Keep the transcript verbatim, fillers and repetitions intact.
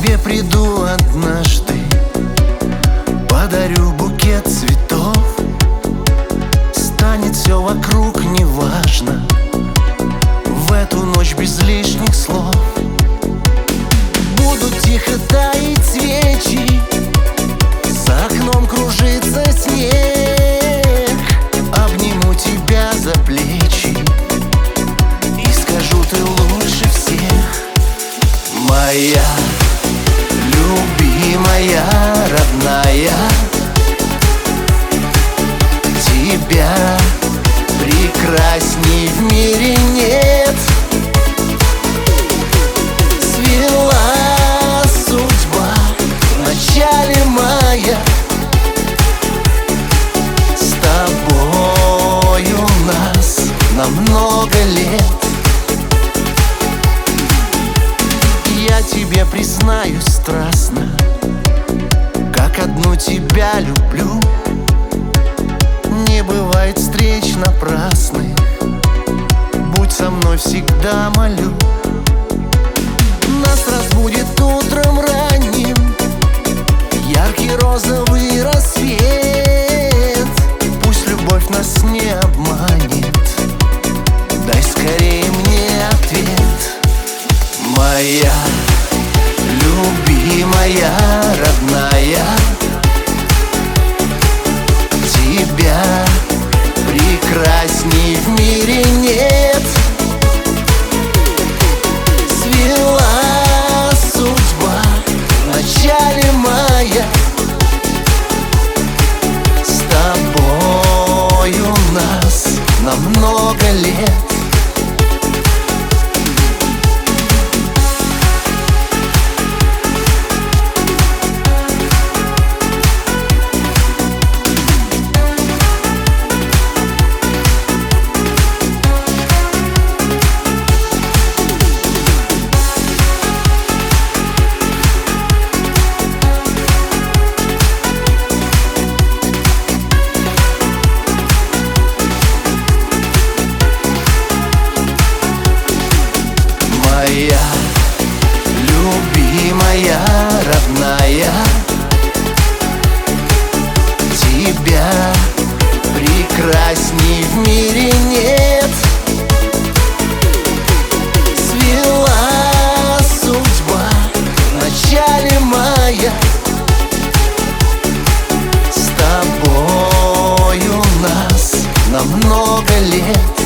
тебе приду однажды, подарю букет цветов. Станет все вокруг неважно, в эту ночь без лишних слов. Будут тихо таять свечи, за окном кружится снег. Обниму тебя за плечи и скажу: ты лучше всех. Моя любимая, родная, тебя прекрасней в мире нет. Свела судьба в начале мая, с тобою нас на много лет. Я тебе признаюсь страстно, как одну тебя люблю. Не бывает встреч напрасных, будь со мной всегда, молю. Нас разбудит утром ранним яркий розовый рассвет. Пусть любовь нас не обманет, дай скорее мне ответ. Моя любимая, родная, тебя прекрасней в мире нет. Свела судьба в начале мая, с тобою нас на много лет. Моя любимая, родная, тебя прекрасней в мире нет. Свела судьба в начале мая, с тобою нас на много лет.